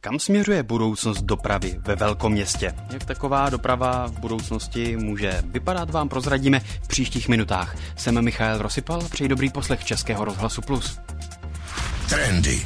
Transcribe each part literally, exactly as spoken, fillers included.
Kam směřuje budoucnost dopravy ve velkoměstě? Jak taková doprava v budoucnosti může vypadat, vám prozradíme v příštích minutách. Jsem Michael Rosypal, přeji dobrý poslech Českého rozhlasu Plus. Trendy.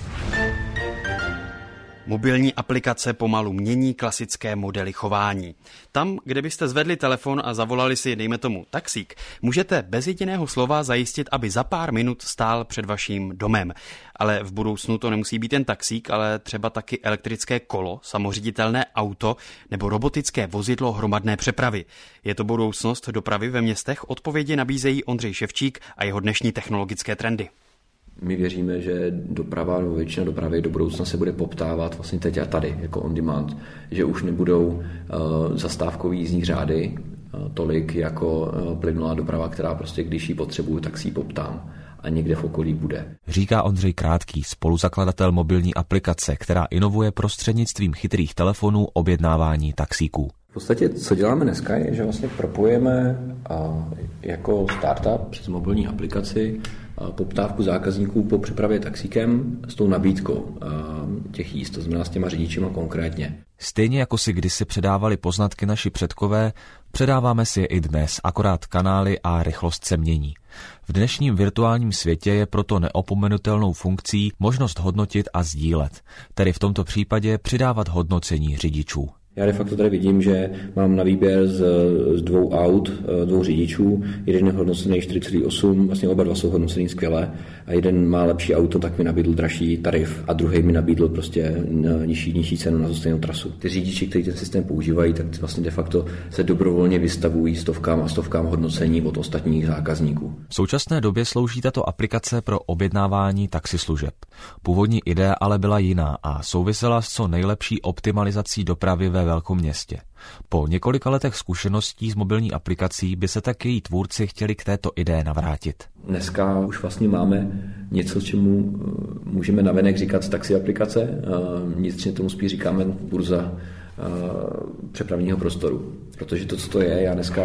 Mobilní aplikace pomalu mění klasické modely chování. Tam, kde byste zvedli telefon a zavolali si, dejme tomu, taxík, můžete bez jediného slova zajistit, aby za pár minut stál před vaším domem. Ale v budoucnu to nemusí být jen taxík, ale třeba taky elektrické kolo, samoředitelné auto nebo robotické vozidlo hromadné přepravy. Je to budoucnost dopravy ve městech? Odpovědi nabízejí Ondřej Ševčík a jeho dnešní technologické trendy. My věříme, že doprava, nebo většina dopravy do budoucna se bude poptávat vlastně teď a tady, jako on demand, že už nebudou uh, zastávkový jízdní řády uh, tolik jako uh, plynulá doprava, která prostě, když ji potřebuju, tak si ji poptám a někde v okolí bude. Říká Ondřej Krátký, spoluzakladatel mobilní aplikace, která inovuje prostřednictvím chytrých telefonů objednávání taxíků. V podstatě, co děláme dneska, je, že vlastně propojujeme uh, jako startup přes mobilní aplikaci poptávku zákazníků po přepravě taxíkem s tou nabídkou těch jízd, to znamená s těma řidičima konkrétně. Stejně jako si kdysi předávali poznatky naši předkové, předáváme si je i dnes, akorát kanály a rychlost se mění. V dnešním virtuálním světě je proto neopomenutelnou funkcí možnost hodnotit a sdílet, tedy v tomto případě přidávat hodnocení řidičů. Já de facto tady vidím, že mám na výběr z, z dvou aut, dvou řidičů, jeden je hodnocený čtyři celá osm, vlastně oba dva jsou hodnocený skvěle a jeden má lepší auto, tak mi nabídl dražší tarif a druhý mi nabídl prostě nižší, nižší cenu na tu stejnou trasu. Ty řidiči, kteří ten systém používají, tak vlastně de facto se dobrovolně vystavují stovkám a stovkám hodnocení od ostatních zákazníků. V současné době slouží tato aplikace pro objednávání taxislužeb. Původní idea ale byla jiná a souvisela s co nejlepší optimalizací dopravy ve velkoměstě. Po několika letech zkušeností s mobilní aplikací by se tak její tvůrci chtěli k této ideji navrátit. Dneska už vlastně máme něco, čemu můžeme navenek říkat taxi aplikace, vnitřně tomu spíš říkáme burza přepravního prostoru. Protože to, co to je, já dneska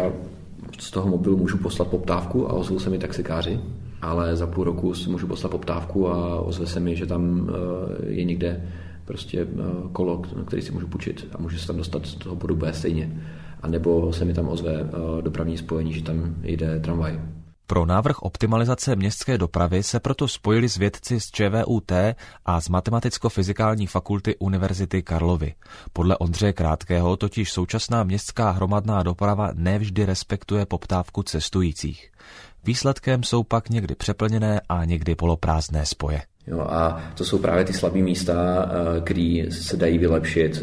z toho mobilu můžu poslat poptávku a ozvou se mi taxikáři, ale za půl roku si můžu poslat poptávku a ozve se mi, že tam je někde prostě kolo, který si můžu půjčit a můžu se tam dostat z toho bodu B stejně. A nebo se mi tam ozve dopravní spojení, že tam jde tramvaj. Pro návrh optimalizace městské dopravy se proto spojili s vědci z ČVUT a z Matematicko-fyzikální fakulty Univerzity Karlovy. Podle Ondřeje Krátkého totiž současná městská hromadná doprava nevždy respektuje poptávku cestujících. Výsledkem jsou pak někdy přeplněné a někdy poloprázdné spoje. Jo, a to jsou právě ty slabé místa, které se dají vylepšit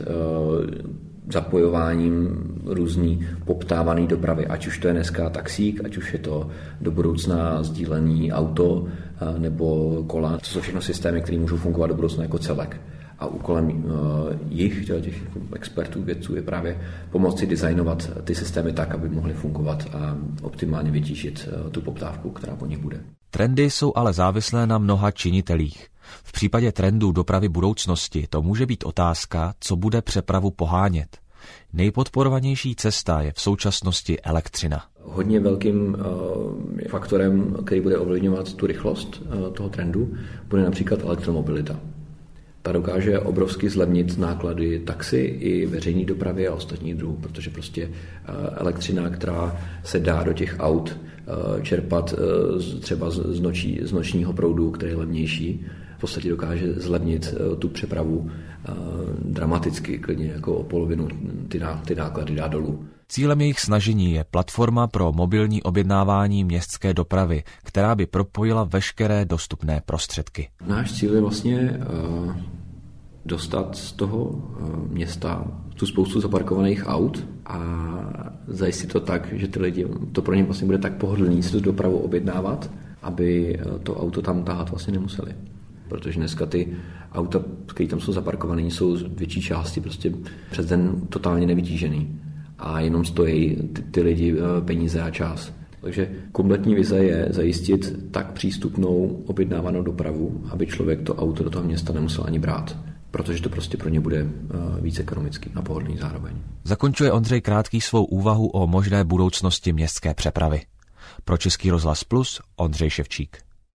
zapojováním různý poptávaný dopravy, ať už to je dneska taxík, ať už je to do budoucna sdílený auto nebo kola. To jsou všechno systémy, které můžou fungovat do budoucna jako celek. A úkolem jich, těch expertů, vědců, je právě pomoci designovat ty systémy tak, aby mohly fungovat a optimálně vytížit tu poptávku, která po nich bude. Trendy jsou ale závislé na mnoha činitelích. V případě trendů dopravy budoucnosti to může být otázka, co bude přepravu pohánět. Nejpodporovanější cesta je v současnosti elektřina. Hodně velkým uh, faktorem, který bude ovlivňovat tu rychlost uh, toho trendu, bude například elektromobilita. Ta dokáže obrovsky zlevnit náklady taxi i veřejné dopravy a ostatních druhů, protože prostě elektřina, která se dá do těch aut čerpat třeba z, noční, z nočního proudu, který je levnější, v podstatě dokáže zlevnit tu přepravu dramaticky, klidně jako o polovinu ty, ná, ty náklady dá dolů. Cílem jejich snažení je platforma pro mobilní objednávání městské dopravy, která by propojila veškeré dostupné prostředky. Náš cíl je vlastně uh, dostat z toho uh, města tu spoustu zaparkovaných aut a zajistit to tak, že ty lidi, to pro ně vlastně bude tak pohodlný si tu dopravu objednávat, aby to auto tam tahat vlastně nemuseli. Protože dneska ty auta, které tam jsou zaparkované, jsou z větší části prostě přes den totálně nevytížený. A jenom stojí ty, ty lidi peníze a čas. Takže kompletní vize je zajistit tak přístupnou objednávanou dopravu, aby člověk to auto do toho města nemusel ani brát, protože to prostě pro ně bude víc ekonomický a pohodlný zároveň. Zakončuje Ondřej Krátký svou úvahu o možné budoucnosti městské přepravy. Pro Český rozhlas Plus Ondřej Ševčík.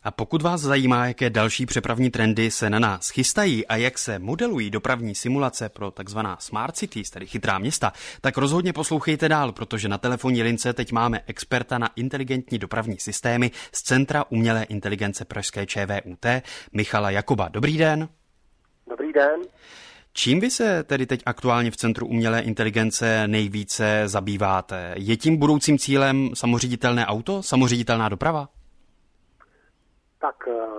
A pokud vás zajímá, jaké další přepravní trendy se na nás chystají a jak se modelují dopravní simulace pro takzvaná smart cities, tedy chytrá města, tak rozhodně poslouchejte dál, protože na telefonní lince teď máme experta na inteligentní dopravní systémy z Centra umělé inteligence pražské ČVUT, Michala Jakoba. Dobrý den. Dobrý den. Čím vy se tedy teď aktuálně v Centru umělé inteligence nejvíce zabýváte? Je tím budoucím cílem samoředitelné auto, samoředitelná doprava? Tak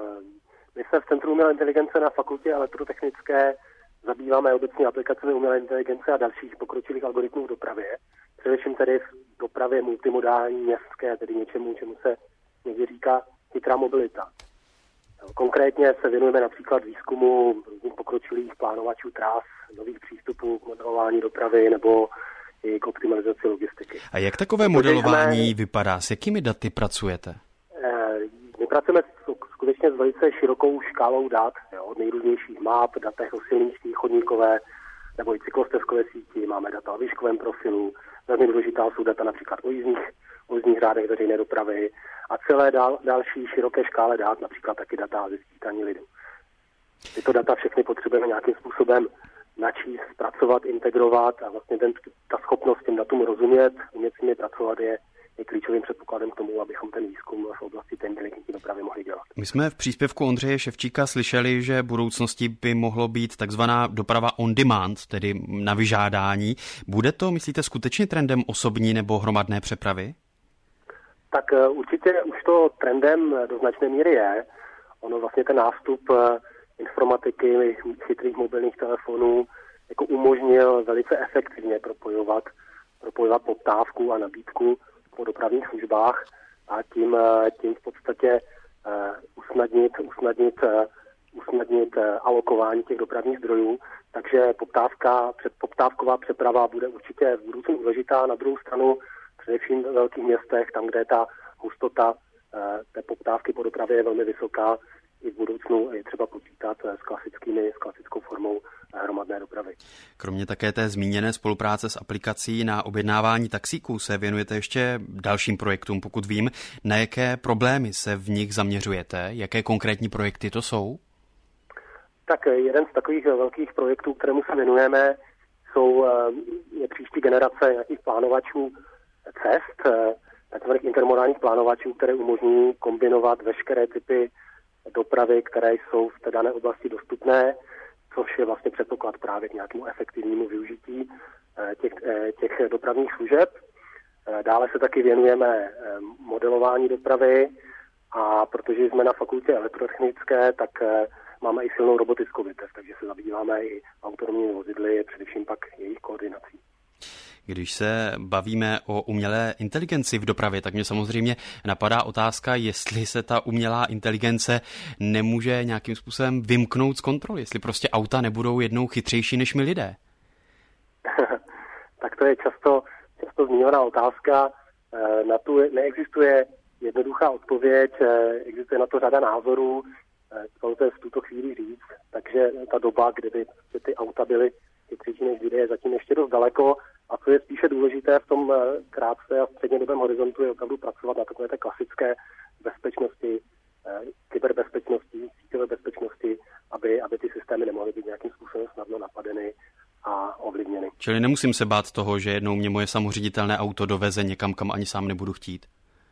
my se v Centru umělé inteligence na fakultě elektrotechnické zabýváme obecně aplikacemi umělé inteligence a dalších pokročilých algoritmů v dopravě. Především tedy v dopravě multimodální, městské, tedy něčemu, čemu se někdy říká chytrá mobilita. Konkrétně se věnujeme například výzkumu různých pokročilých plánovačů tras, nových přístupů k modelování dopravy nebo i k optimalizaci logistiky. A jak takové modelování vypadá? S jakými daty pracujete? My pracujeme skutečně s velice širokou škálou dat, jo, od nejrůznějších map, datech o silniční, chodníkové nebo i cyklostezkové síti, máme data o výškovém profilu, velmi důležitá jsou data například o jízdních, o jízdních řádech veřejné dopravy a celé dal, další široké škále dat, například taky data ze sčítání lidu. Tyto data všechny potřebujeme nějakým způsobem načíst, zpracovat, integrovat a vlastně ten, ta schopnost těm datům rozumět, umět s nimi pracovat je je klíčovým předpokladem k tomu, abychom ten výzkum v oblasti té inteligentní dopravy mohli dělat. My jsme v příspěvku Ondřeje Ševčíka slyšeli, že budoucností by mohlo být takzvaná doprava on demand, tedy na vyžádání. Bude to, myslíte, skutečně trendem osobní nebo hromadné přepravy? Tak určitě už to trendem do značné míry je. Ono vlastně ten nástup informatiky, chytrých mobilních telefonů jako umožnil velice efektivně propojovat, propojovat poptávku a nabídku po dopravních službách a tím, tím v podstatě uh, usnadnit, usnadnit, uh, usnadnit uh, alokování těch dopravních zdrojů. Takže poptávka, předpoptávková přeprava bude určitě v budoucnu důležitá. Na druhou stranu především ve velkých městech, tam, kde ta hustota uh, té poptávky po dopravě je velmi vysoká, i v budoucnu je třeba počítat s klasickými, s klasickou formou hromadné dopravy. Kromě také té zmíněné spolupráce s aplikací na objednávání taxíků se věnujete ještě dalším projektům, pokud vím. Na jaké problémy se v nich zaměřujete? Jaké konkrétní projekty to jsou? Tak jeden z takových velkých projektů, kterému se věnujeme, jsou je příští generace nějakých plánovačů cest, takzvaných intermodálních plánovačů, které umožní kombinovat veškeré typy dopravy, které jsou v té dané oblasti dostupné, což je vlastně předpoklad právě k nějakému efektivnímu využití těch, těch dopravních služeb. Dále se taky věnujeme modelování dopravy a protože jsme na fakultě elektrotechnické, tak máme i silnou robotickou větev, takže se zabýváme i autonomními vozidly, především pak jejich koordinací. Když se bavíme o umělé inteligenci v dopravě, tak mě samozřejmě napadá otázka, jestli se ta umělá inteligence nemůže nějakým způsobem vymknout z kontroly, jestli prostě auta nebudou jednou chytřejší než my lidé. Tak to je často, často zmiňovaná otázka. Na tu neexistuje jednoduchá odpověď, existuje na to řada názorů, to je v tuto chvíli říct, takže ta doba, kdyby ty auta byly chytřejší než lidé, je zatím ještě dost daleko. A co je spíše důležité v tom krátce a střednědobém horizontu, je opravdu pracovat na takové té klasické bezpečnosti, kyberbezpečnosti, síťové bezpečnosti, aby, aby ty systémy nemohly být nějakým způsobem snadno napadeny a ovlivněny. Čili nemusím se bát toho, že jednou mě moje samoředitelné auto doveze někam, kam ani sám nebudu chtít?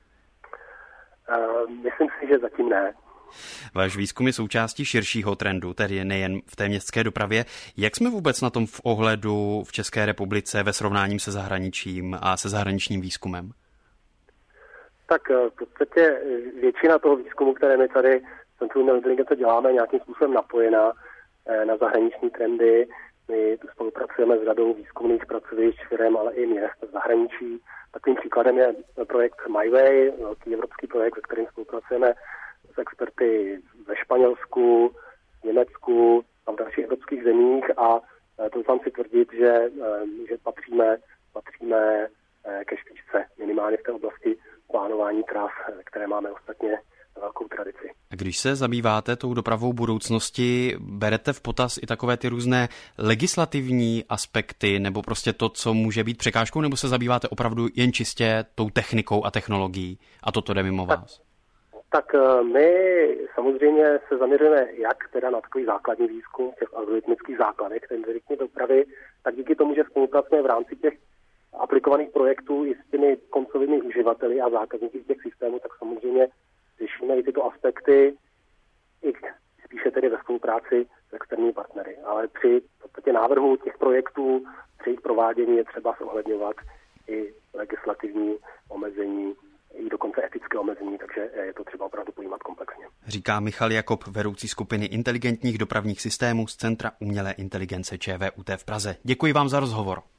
Uh, myslím si, že zatím ne. Váš výzkum je součástí širšího trendu, tedy nejen v té městské dopravě. Jak jsme vůbec na tom v ohledu v České republice ve srovnání se zahraničím a se zahraničním výzkumem? Tak v podstatě většina toho výzkumu, které my tady v Centru umělé inteligence děláme, je nějakým způsobem napojena na zahraniční trendy. My spolupracujeme s řadou výzkumných pracovišť, firem, ale i měst v zahraničí. Takovým příkladem je projekt MyWay, velký evropský projekt, se kterým spolupracujeme s experty ve Španělsku, Německu a v dalších evropských zemích a doufám si tvrdit, že, že patříme, patříme ke špičce, minimálně v té oblasti plánování tras, které máme ostatně velkou tradici. A když se zabýváte tou dopravou budoucnosti, berete v potaz i takové ty různé legislativní aspekty nebo prostě to, co může být překážkou, nebo se zabýváte opravdu jen čistě tou technikou a technologií a toto jde mimo vás? Tak my samozřejmě se zaměřujeme jak teda na takový základní výzkum těch algoritmických základech té inteligentní dopravy, tak díky tomu, že spolupracujeme v rámci těch aplikovaných projektů i s těmi koncovými uživateli a zákazníky těch systémů, tak samozřejmě řešíme i tyto aspekty, i spíše tedy ve spolupráci s externími partnery. Ale při podstatě návrhu těch projektů, při jejich provádění je třeba zohledňovat i legislativní omezení, i dokonce etické omezení, takže je to třeba opravdu pojímat komplexně. Říká Michal Jakob, vedoucí skupiny inteligentních dopravních systémů z Centra umělé inteligence ČVUT v Praze. Děkuji vám za rozhovor.